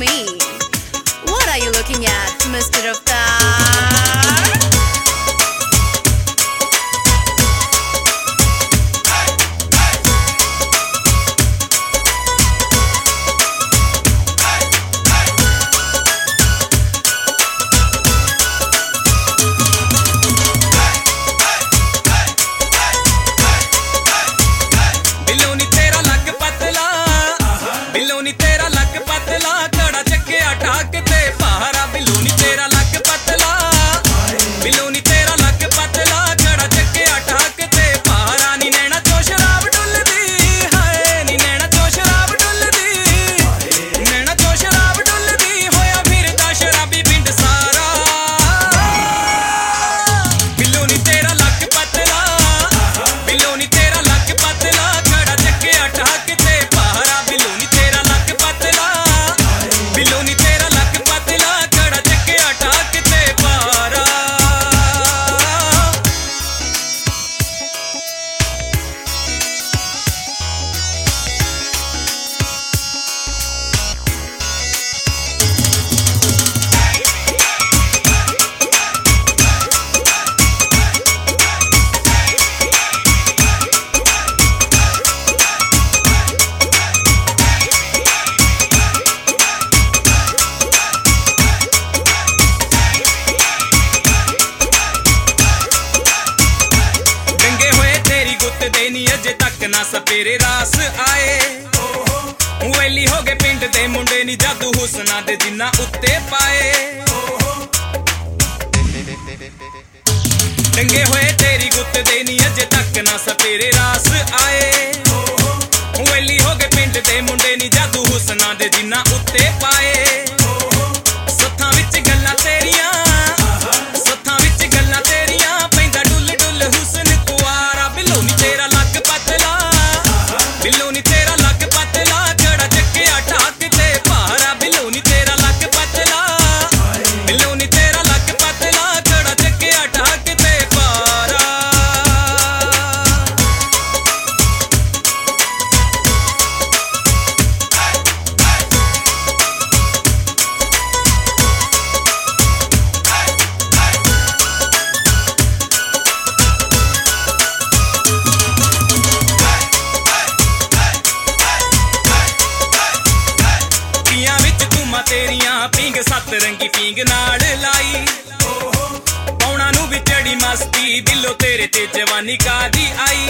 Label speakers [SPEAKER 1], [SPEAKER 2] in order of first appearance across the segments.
[SPEAKER 1] me. What are you looking at, Mr. Avatar?
[SPEAKER 2] ना सपेरे रास आए वेली हो गए पिंड दे मुंडे नी जादू हुसना दे जिन्ना उत्ते पाए डंगे होए तेरी गुत्त दे नी अजे तक ना सपेरे रास आए वेली हो गए पिंड दे मुंडे नी जादू हुसना दे जिन्ना उत्ते पाए सत्थां विच गल्लां तेरियां सत्थां विच गल्लां तेरियां पैंदा डुल डुल हुसन कुआरा बिलो नी तेरा लक पतला बिलो नी तेरा लक पतला कड़ा चक्किया ठाक ते भारा बिलो नी तेरा लक पतला बिलो नी तेरा लक पतला कड़ा चक्किया ठाक ते भारा तेरियां पिंग सत रंगी पिंग नाल लाई पौना नू भी चढ़ी मस्ती दिलो तेरे ते जवानी कादी आई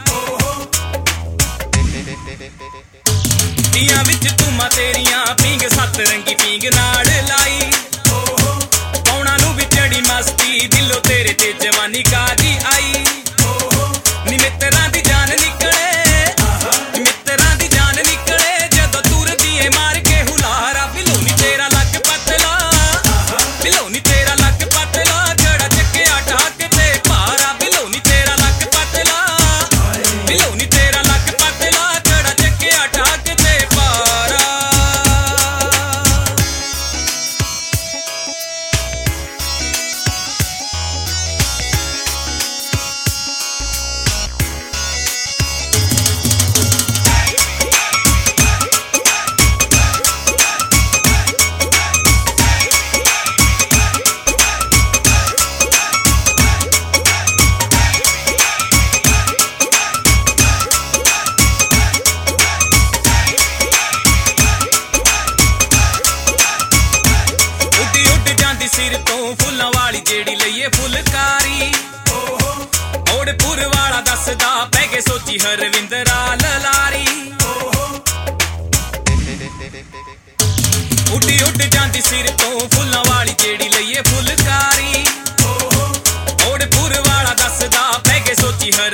[SPEAKER 2] तियां विच तुमा तेरियां पिंग सत रंगी पिंग नाल लाई पौना नू भी चढ़ी मस्ती दिलो तेरे ते जवानी कादी आई नी मित्रां दी जान निकले मित्रां दी जान निकले जदों तुरदी ए मार के हुलारा बिलो नी तेरा लक पतला बिलो नी तेरा लक पतला जड़ा चक्किया ठाक ते भारा बिलो नी तेरा लक पतला बिलो नी तेरा लक पतला जड़ा चक्किया ठाक ते भारा सिर तो फुल्लां वाली जेड़ी लईए फुलकारी ओड़पुर वाला दसदा पै के सोची हरविंदरा ललारी उड्डी उड जांदी सिर तो फुल्लां वाली जेड़ी लईए फुलकारी ओड़पुर वाला दसदा पै के सोची हर